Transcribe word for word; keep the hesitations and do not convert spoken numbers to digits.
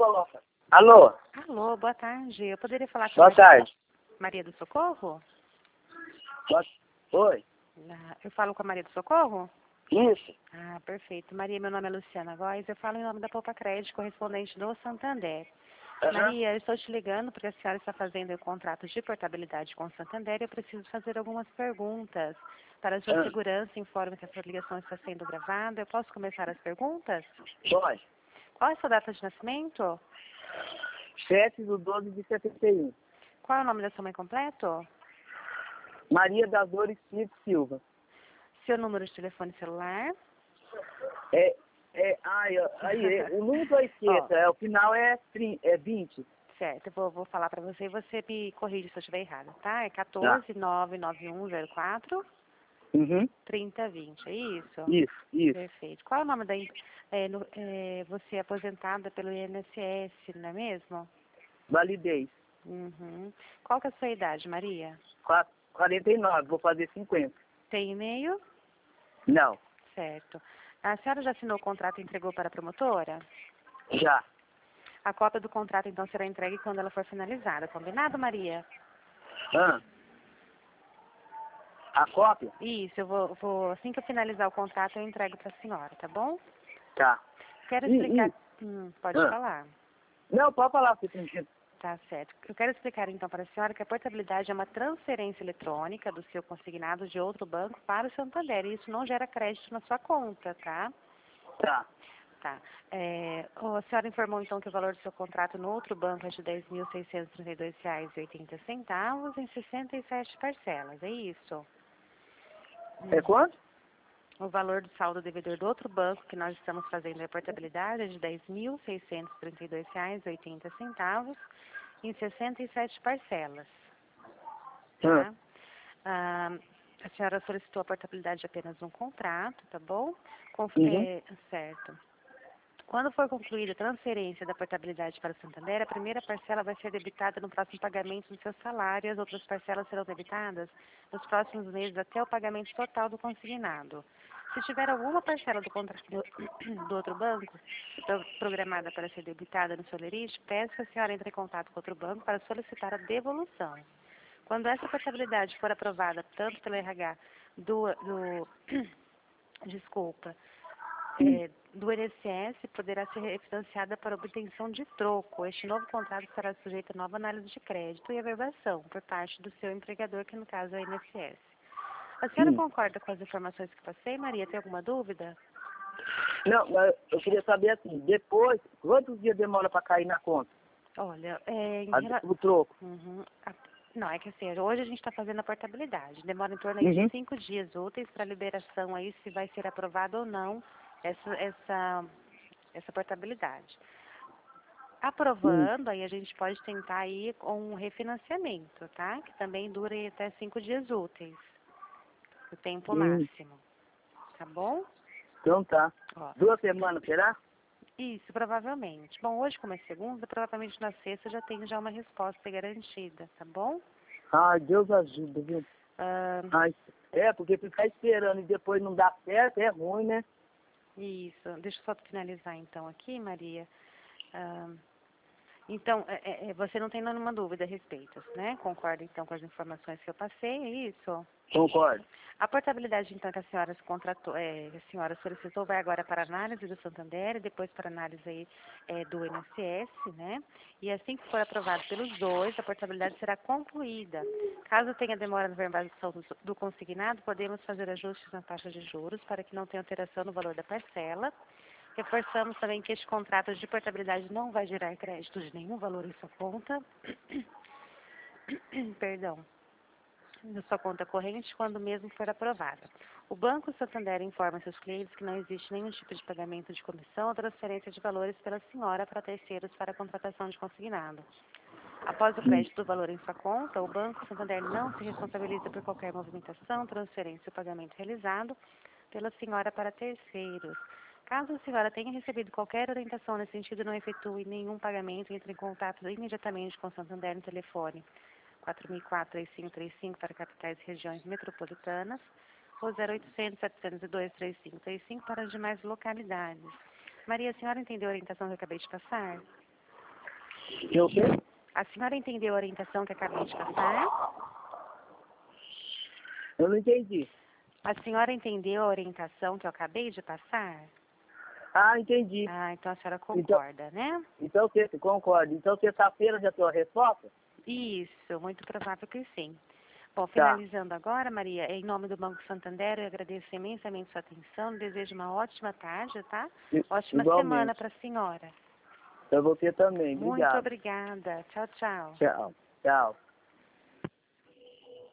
coloca. Alô? Alô, boa tarde. Eu poderia falar com Boa a tarde. Maria do Socorro? Boa... Oi? Ah, Eu falo com a Maria do Socorro? Isso? Ah, perfeito. Maria, meu nome é Luciana Góes, eu falo em nome da Poupa Crédito, correspondente do Santander. Aham. Maria, eu estou te ligando porque a senhora está fazendo o contrato de portabilidade com o Santander e eu preciso fazer algumas perguntas. Para a sua Ah. segurança, informe que essa ligação está sendo gravada. Eu posso começar as perguntas? Pode. Qual é a sua data de nascimento? sete de doze de setenta e um. Qual é o nome da sua mãe completo? Maria das Dores Cid Silva. Seu número de telefone celular? É, é, ai, ó, aí, é, o número da esquerda, é, o final é, trin- é vinte. Certo, eu vou, vou falar para você e você me corrige se eu estiver errada, tá? É Tá. quatorze, nove nove um zero quatro, Uhum. trinta vinte, é isso? Isso, isso. Perfeito. Qual é o nome da... em- É, no- é, você é aposentada pelo I N S S, não é mesmo? Validez. Uhum. Qual que é a sua idade, Maria? Qua- quarenta e nove, vou fazer cinquenta. Tem e-mail? Não, Certo. A senhora já assinou o contrato e entregou para a promotora? já. A cópia do contrato, então, será entregue quando ela for finalizada. Combinado, Maria? Ah. A cópia? Isso, eu vou, vou assim que eu finalizar o contrato, eu entrego para a senhora, tá bom? Tá. Quero E, explicar... e, Hum, pode ah. falar. Não, pode falar, fica tranquilo. Tá certo. Eu quero explicar então para a senhora que a portabilidade é uma transferência eletrônica do seu consignado de outro banco para o Santander. E isso não gera crédito na sua conta, tá? Tá. Tá. É, a senhora informou então que o valor do seu contrato no outro banco é de dez mil seiscentos e trinta e dois reais e oitenta centavos em sessenta e sete parcelas, é isso? É quanto? O valor do saldo devedor do outro banco que nós estamos fazendo a portabilidade é de dez mil seiscentos e trinta e dois reais e oitenta centavos em sessenta e sete parcelas. Ah. Tá? Ah, a senhora solicitou a portabilidade de apenas um contrato, tá bom? Conf Uhum. é, certo. Quando for concluída a transferência da portabilidade para o Santander, a primeira parcela vai ser debitada no próximo pagamento do seu salário e as outras parcelas serão debitadas nos próximos meses até o pagamento total do consignado. Se tiver alguma parcela do contrato do, do outro banco pro- programada para ser debitada no seu lerite, peço que a senhora entre em contato com outro banco para solicitar a devolução. Quando essa portabilidade for aprovada tanto pelo R H do, do desculpa, Hum. é, do I N S S, poderá ser refinanciada para obtenção de troco. Este novo contrato estará sujeito a nova análise de crédito e averbação por parte do seu empregador, que no caso é o I N S S. A senhora Hum. concorda com as informações que passei, Maria? Tem alguma dúvida? Não, mas eu queria saber assim, depois, quantos dias demora para cair na conta? Olha, é, em A- rela- o troco? Uhum. A- Não, é que assim, hoje a gente está fazendo a portabilidade. Demora em torno aí de Uhum. cinco dias úteis para liberação aí, se vai ser aprovado ou não essa, essa, essa portabilidade. Hum. Aprovando, aí a gente pode tentar aí com um refinanciamento, tá? Que também dura aí até cinco dias úteis, o tempo Hum. máximo. Tá bom? Então tá. Ó, Duas semanas, será? isso, provavelmente. Bom, hoje como é segunda, provavelmente na sexta já tem já uma resposta garantida, tá bom? Ai, Deus ajuda, viu? Ah, Ai, é, porque ficar esperando e depois não dar certo é ruim, né? isso. Deixa eu só finalizar então aqui, Maria. Ah, então, é, é, é, você não tem nenhuma dúvida a respeito, né? Concorda então com as informações que eu passei, é isso? Concordo. A portabilidade, então, que a senhora se contratou, é, a senhora solicitou, vai agora para análise do Santander e depois para análise aí, é, do I N S S, né? E assim que for aprovado pelos dois, a portabilidade será concluída. Caso tenha demora na verbalização do, do consignado, podemos fazer ajustes na taxa de juros para que não tenha alteração no valor da parcela. Reforçamos também que este contrato de portabilidade não vai gerar crédito de nenhum valor em sua conta. Perdão. Na sua conta corrente quando mesmo for aprovada. O Banco Santander informa seus clientes que não existe nenhum tipo de pagamento de comissão ou transferência de valores pela senhora para terceiros para a contratação de consignado. Após o Hum. crédito do valor em sua conta, o Banco Santander não se responsabiliza por qualquer movimentação, transferência ou pagamento realizado pela senhora para terceiros. Caso a senhora tenha recebido qualquer orientação nesse sentido e não efetue nenhum pagamento, entre em contato imediatamente com o Santander no telefone quatro mil e quatro, três cinco três cinco para capitais e regiões metropolitanas, ou zero oitocentos, setecentos e dois, três cinco três cinco para as demais localidades. Maria, a senhora entendeu a orientação que eu acabei de passar? Que o quê? A senhora entendeu a orientação que acabei de passar? Eu não entendi. A senhora entendeu a orientação que eu acabei de passar? Ah, entendi. Ah, então a senhora concorda, então, né? Então, você concorda. Então, sexta-feira já tem a resposta? Isso, muito provável que sim. Bom, Tá. finalizando agora, Maria, em nome do Banco Santander, eu agradeço imensamente sua atenção, desejo uma ótima tarde, tá? I- Ótima igualmente. semana para a senhora. Pra você também. Muito Obrigado. obrigada. Tchau, tchau. Tchau. Tchau.